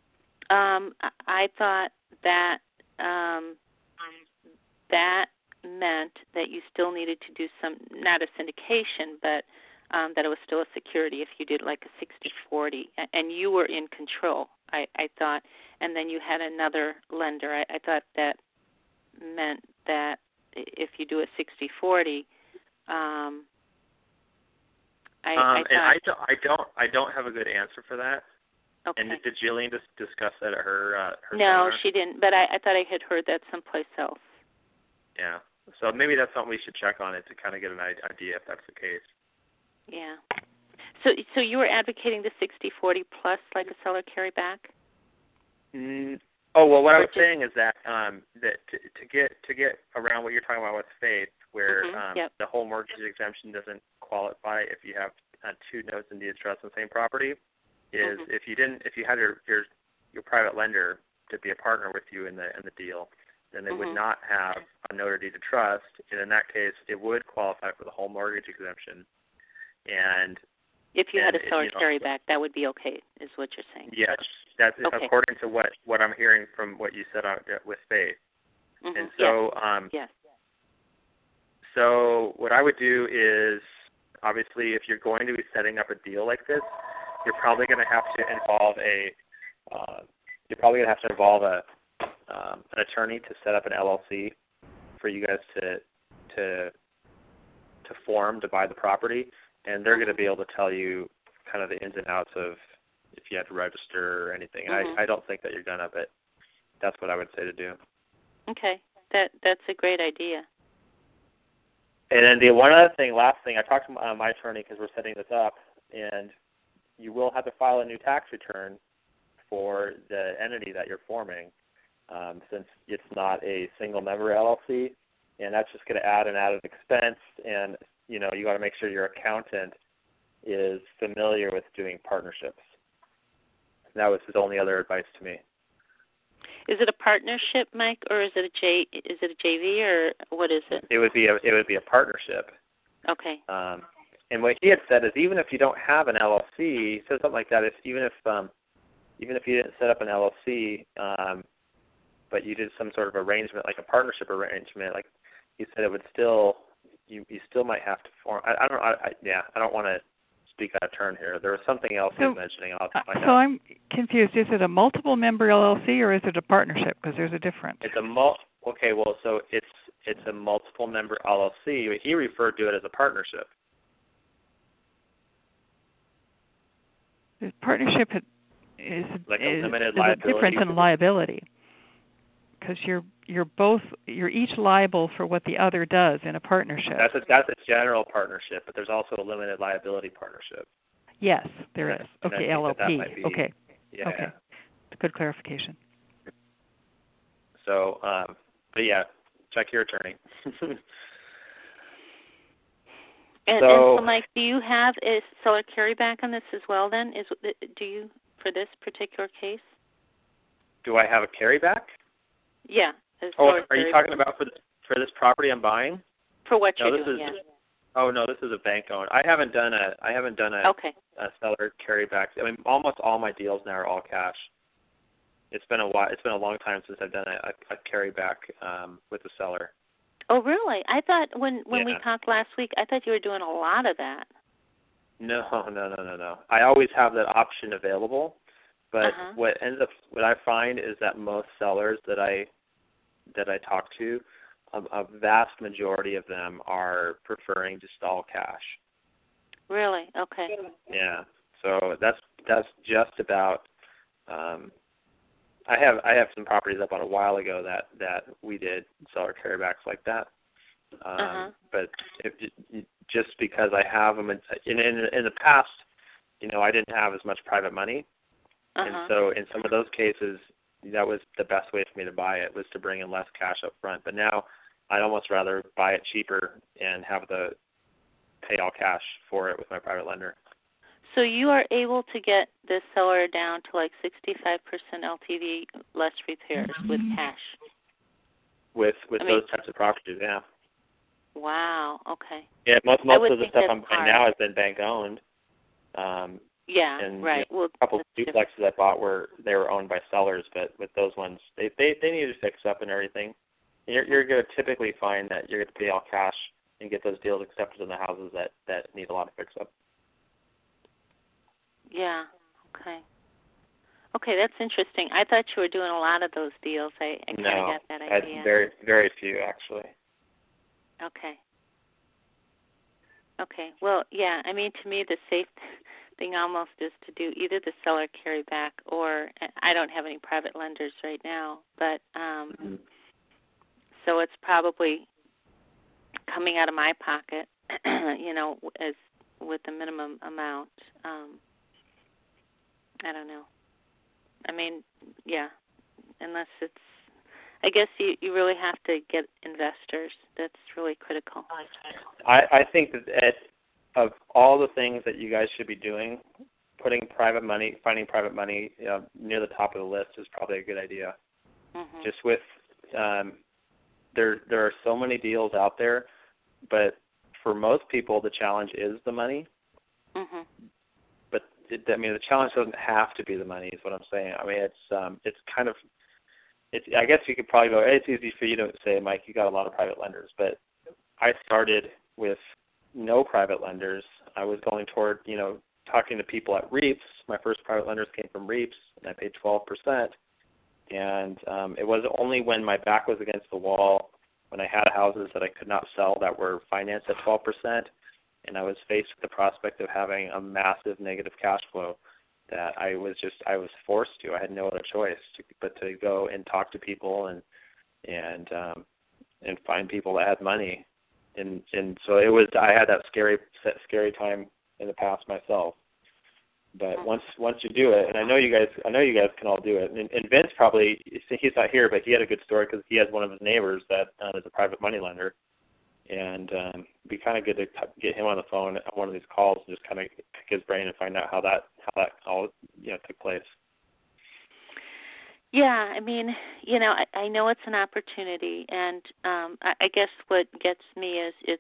Speaker 2: I thought that that meant that you still needed to do some, not a syndication, but that it was still a security if you did like a 60-40, and you were in control, I thought, and then you had another lender. I thought that meant that if you do a 60-40,
Speaker 1: I don't have a good answer for that.
Speaker 2: Okay.
Speaker 1: And did Jillian discuss that at her
Speaker 2: No,
Speaker 1: seminar?
Speaker 2: she didn't, but I thought I had heard that someplace else.
Speaker 1: Yeah. So maybe that's something we should check on it to kind of get an idea if that's the case.
Speaker 2: Yeah. So you were advocating the 60-40 plus like a seller carryback?
Speaker 1: Oh, well, what I was saying is that that to get around what you're talking about with faith, where the whole mortgage exemption doesn't qualify if you have two notes and deed of trust on the same property, is if you had your private lender to be a partner with you in the deal, then they would not have a note or deed of trust, and in that case, it would qualify for the whole mortgage exemption. And
Speaker 2: if you had a seller carryback, that would be okay, is what you're saying.
Speaker 1: Yes, that's
Speaker 2: okay.
Speaker 1: According to what I'm hearing from what you said with Faith. And so,
Speaker 2: yes.
Speaker 1: So what I would do is, obviously, if you're going to be setting up a deal like this, you're probably going to have to involve an attorney to set up an LLC for you guys to form to buy the property, and they're going to be able to tell you kind of the ins and outs of if you had to register or anything. I don't think that you're going to, but that's what I would say to do.
Speaker 2: Okay, that's a great idea.
Speaker 1: And then the last thing, I talked to my attorney because we're setting this up, and you will have to file a new tax return for the entity that you're forming, since it's not a single member LLC, and that's just going to add an added expense. And you got to make sure your accountant is familiar with doing partnerships. That was his only other advice to me.
Speaker 2: Is it a partnership, Mike, or is it a JV, or what is it?
Speaker 1: It would be a partnership.
Speaker 2: Okay.
Speaker 1: And what he had said is, even if you don't have an LLC, he said something like that. Even if you didn't set up an LLC, but you did some sort of arrangement, like a partnership arrangement, like he said, it would still you still might have to form. I don't want to speak out of turn here. There was something else he was mentioning. I'll find out.
Speaker 4: So I'm confused. Is it a multiple member LLC or is it a partnership? Because there's a difference.
Speaker 1: It's a okay. Well, so it's a multiple member LLC, but he referred to it as a partnership.
Speaker 4: The partnership is
Speaker 1: like a limited
Speaker 4: a difference in liability, because you're each liable for what the other does in a partnership.
Speaker 1: That's a general partnership, but there's also a limited liability partnership.
Speaker 4: Yes, there is. Okay, LLP. Okay.
Speaker 1: Yeah.
Speaker 4: Okay. Good clarification.
Speaker 1: So, but yeah, check your attorney.
Speaker 2: And so, Mike, do you have a seller carryback on this as well? Then, do you for this particular case?
Speaker 1: Do I have a carryback?
Speaker 2: Yeah.
Speaker 1: Are you talking about for this property I'm buying?
Speaker 2: For what you're doing?
Speaker 1: Oh no, this is a bank owned. I haven't done a a seller carryback. I mean, almost all my deals now are all cash. It's been a while. It's been a long time since I've done a carryback with the seller.
Speaker 2: Oh, really? I thought when we talked last week, I thought you were doing a lot of that.
Speaker 1: No. I always have that option available, but what I find is that most sellers that I talk to, a vast majority of them are preferring just all cash.
Speaker 2: Really? Okay.
Speaker 1: Yeah. So that's just about. I have some properties I bought a while ago that we did seller carrybacks like that. But just because I have them in the past, I didn't have as much private money, and so in some of those cases, that was the best way for me to buy it, was to bring in less cash up front. But now I'd almost rather buy it cheaper and have pay all cash for it with my private lender.
Speaker 2: So you are able to get the seller down to like 65% LTV, less repairs with cash.
Speaker 1: With those types of properties, yeah.
Speaker 2: Wow. Okay.
Speaker 1: Yeah, most of the stuff I'm buying now has been bank owned.
Speaker 2: Yeah.
Speaker 1: And,
Speaker 2: right.
Speaker 1: A couple of duplexes I bought were owned by sellers, but with those ones, they need to fix up and everything. You're going to typically find that you're going to pay all cash and get those deals accepted in the houses that need a lot of fix up.
Speaker 2: Yeah. Okay. Okay, that's interesting. I thought you were doing a lot of those deals. I kind of got that idea.
Speaker 1: No, very, very few actually.
Speaker 2: Okay. Okay. Well, yeah. I mean, to me, the safe thing almost is to do either the seller carryback, or I don't have any private lenders right now, but so it's probably coming out of my pocket, as with the minimum amount. I don't know. I mean, yeah, unless it's, I guess you really have to get investors. That's really critical.
Speaker 1: I think that of all the things that you guys should be doing, finding private money near the top of the list is probably a good idea. Just with, there are so many deals out there, but for most people the challenge is the money. But the challenge doesn't have to be the money, is what I'm saying. I mean, it's kind of, I guess you could probably go, it's easy for you to say, Mike, you got a lot of private lenders, but I started with no private lenders. I was going toward, talking to people at REAPs. My first private lenders came from REAPs, and I paid 12%. And it was only when my back was against the wall, when I had houses that I could not sell that were financed at 12%, and I was faced with the prospect of having a massive negative cash flow, that I was forced to. I had no other choice but to go and talk to people and find people that had money. And so it was. I had that scary time in the past myself. But once you do it, and I know you guys can all do it. And Vince probably, he's not here, but he had a good story because he has one of his neighbors that is a private money lender, and it'd be kind of good to get him on the phone on one of these calls and just kind of pick his brain and find out how that all took place.
Speaker 2: Yeah, I mean, I know it's an opportunity, and I guess what gets me is it's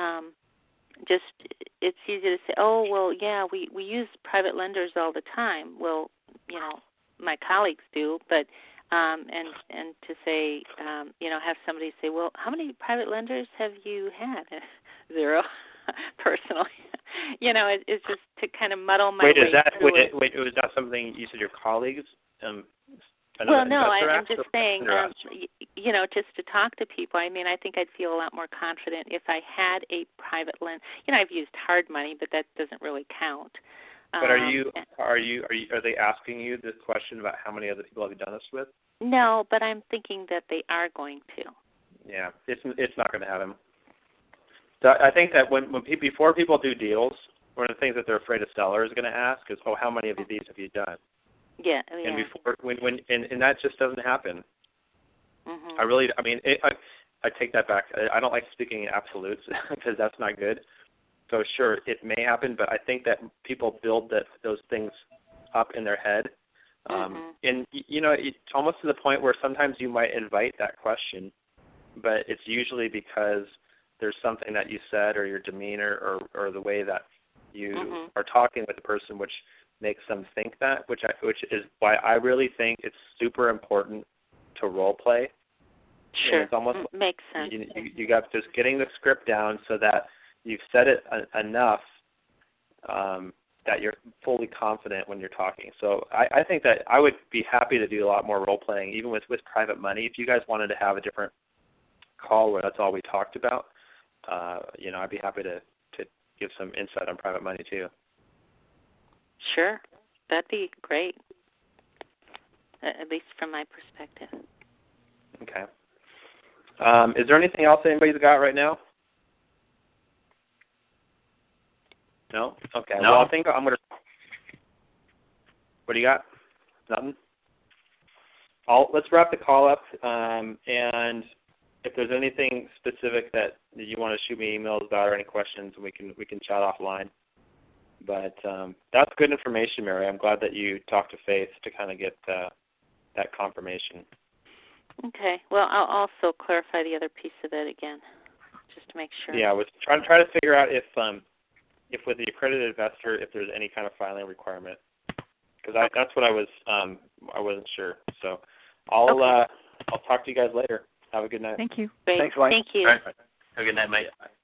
Speaker 2: easy to say, oh, well, yeah, we use private lenders all the time. Well, my colleagues do, but and to say, have somebody say, well, how many private lenders have you had? 0, personally. It's just to kind of muddle my way through it.
Speaker 1: Wait, was that something you said your colleagues?
Speaker 2: Well, no, I'm just saying, just to talk to people. I mean, I think I'd feel a lot more confident if I had a private lend. I've used hard money, but that doesn't really count.
Speaker 1: But are they asking you this question about how many other people have you done this with?
Speaker 2: No, but I'm thinking that they are going to.
Speaker 1: Yeah, it's not going to happen. So I think that before people do deals, one of the things that they're afraid a seller is going to ask is, oh, how many of these have you done?
Speaker 2: Yeah,
Speaker 1: And before and that just doesn't happen.
Speaker 2: Mm-hmm.
Speaker 1: I take that back. I don't like speaking in absolutes because that's not good. So sure, it may happen, but I think that people build those things up in their head, and it's almost to the point where sometimes you might invite that question, but it's usually because there's something that you said or your demeanor or the way that you are talking with the person, which makes them think that, which is why I really think it's super important to role play.
Speaker 2: Sure,
Speaker 1: it's almost
Speaker 2: makes sense.
Speaker 1: You got just getting the script down so that you've said it enough that you're fully confident when you're talking. So I think that I would be happy to do a lot more role playing, even with private money. If you guys wanted to have a different call where that's all we talked about, I'd be happy to give some insight on private money too.
Speaker 2: Sure. That'd be great, at least from my perspective.
Speaker 1: Okay. Is there anything else anybody's got right now? No? Okay.
Speaker 3: No.
Speaker 1: Well, I think I'm going to... What do you got? Nothing? Let's wrap the call up, and if there's anything specific that you want to shoot me emails about or any questions, we can chat offline. But that's good information, Mary. I'm glad that you talked to Faith to kind of get that confirmation.
Speaker 2: Okay. Well, I'll also clarify the other piece of it again, just to make sure.
Speaker 1: Yeah, I was trying to figure out if with the accredited investor, if there's any kind of filing requirement, because that's what I wasn't sure. So I'll talk to you guys later. Have a good night.
Speaker 4: Thank you.
Speaker 2: Great.
Speaker 3: Thanks, Mike.
Speaker 2: Thank you.
Speaker 1: All right. Have a good night, mate.